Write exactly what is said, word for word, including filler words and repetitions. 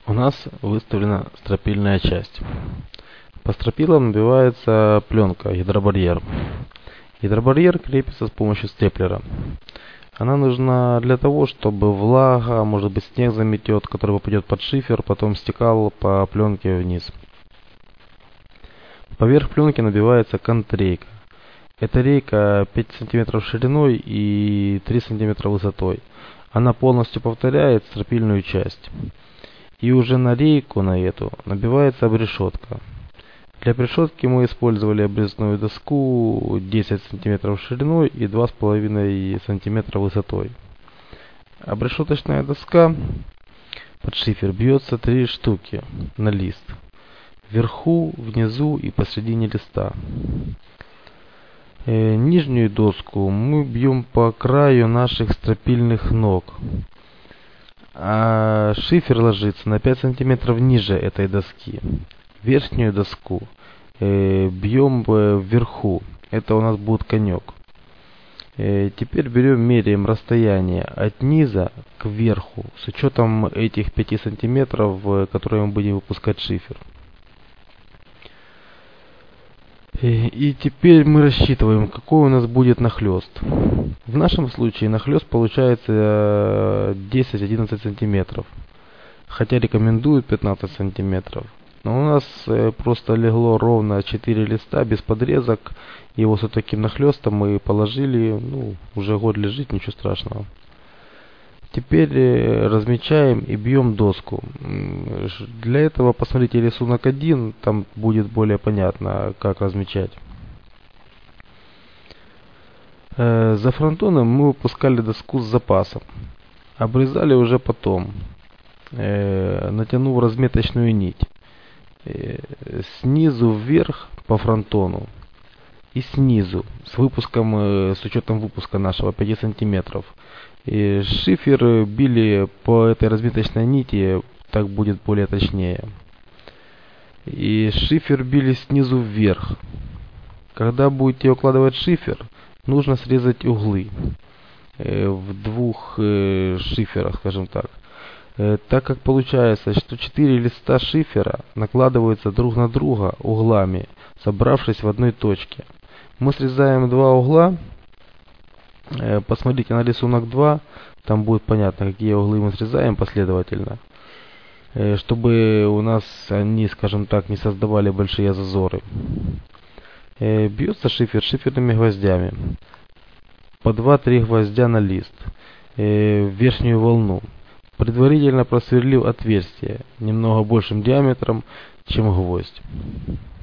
У нас выставлена стропильная часть. По стропилам набивается пленка, гидробарьер. Гидробарьер крепится с помощью степлера. Она нужна для того, чтобы влага, может быть снег заметет, который попадет под шифер, потом стекал по пленке вниз. Поверх пленки набивается контррейка. Эта рейка пять сантиметров шириной и три сантиметра высотой. Она полностью повторяет стропильную часть. И уже на рейку на эту набивается обрешетка. Для обрешетки мы использовали обрезную доску десять сантиметров шириной и два с половиной сантиметра высотой. Обрешеточная доска под шифер бьется три штуки на лист. Вверху, внизу и посередине листа. Э, нижнюю доску мы бьем по краю наших стропильных ног. А шифер ложится на пять сантиметров ниже этой доски. Верхнюю доску э, бьем э, вверху. Это у нас будет конек. Э, теперь берем, меряем расстояние от низа к верху с учетом этих пяти сантиметров, э, которые мы будем выпускать шифер. Э, и теперь мы рассчитываем, какой у нас будет нахлест. В нашем случае нахлест получается десять-одиннадцать сантиметров. Хотя рекомендуют пятнадцать сантиметров. Но у нас э, просто легло ровно четыре листа без подрезок. Его с таким нахлестом мы положили. Ну, уже год лежит, ничего страшного. Теперь э, размечаем и бьем доску. Для этого посмотрите рисунок один. Там будет более понятно, как размечать. Э, за фронтоном мы выпускали доску с запасом. Обрезали уже потом, э, натянув разметочную нить. Снизу вверх по фронтону и снизу с выпуском, с учетом выпуска нашего пяти сантиметров. И шифер били по этой разметочной нити, так будет более точнее. И шифер били снизу вверх. Когда будете укладывать шифер, нужно срезать углы в двух шиферах, скажем так. Так как получается, что четыре листа шифера накладываются друг на друга углами, собравшись в одной точке. Мы срезаем два угла. Посмотрите на рисунок два, там будет понятно, какие углы мы срезаем последовательно, чтобы у нас они, скажем так, не создавали большие зазоры. Бьется шифер шиферными гвоздями. По два-три гвоздя на лист, в верхнюю волну. Предварительно просверлив отверстие немного большим диаметром, чем гвоздь.